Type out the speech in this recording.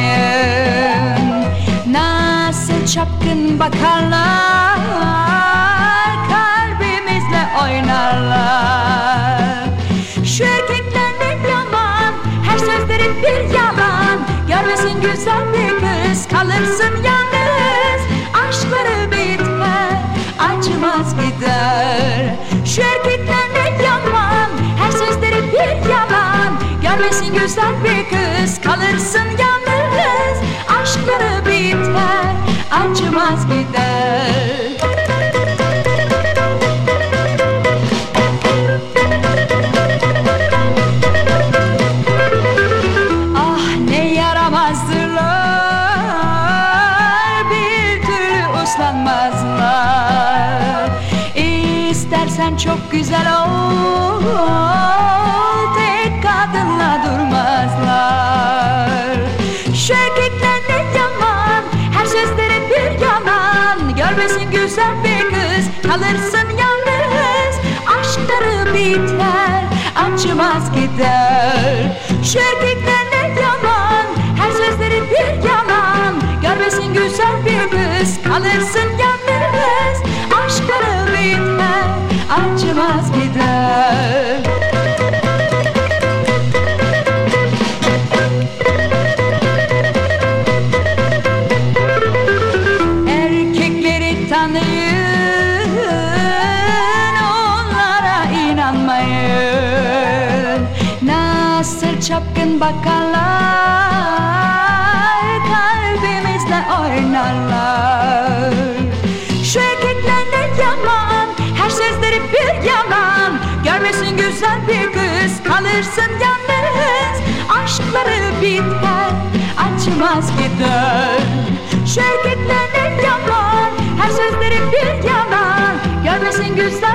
inanmayın. Nasıl çapkın bakarlar, kalbimizle oynarlar. Şu erkekler ne yaman, her sözleri bir yalan. Görmesin güzel bir kız, kalırsın yalnız. Aşkları biter, acımaz gider. Şu erkekler ne yaman, her sözleri bir yalan. Görmesin güzel bir kız, kalırsın yalnız. Aşkları biter, acımaz gider. Ah ne yaramazdırlar, bir türlü uslanmazlar. İstersen çok güzel ol, tek kadınla durmazlar. Şu erkekler ne yaman, her sözleri bir yalan. Görmesin güzel bir kız, kalırsın yalnız. Aşkları biter, acımaz gider. Şu erkekler ne yaman, her sözleri bir yalan. Görmesin güzel bir kız, kalırsın yalnız. Aşkları biter, acımaz gider. Erkekleri tanıyın, onlara inanmayın. Nasıl çapkın bakarlar, kalbimizle oynarlar. Şu erkekler ne yaman, her sözleri bir yalan. Görmesin güzel bir kız, kalırsın yalnız. Aşkları biter, acımaz gider. Şu erkekler ne yaman, her sözleri bir yalan. Görmesin güzel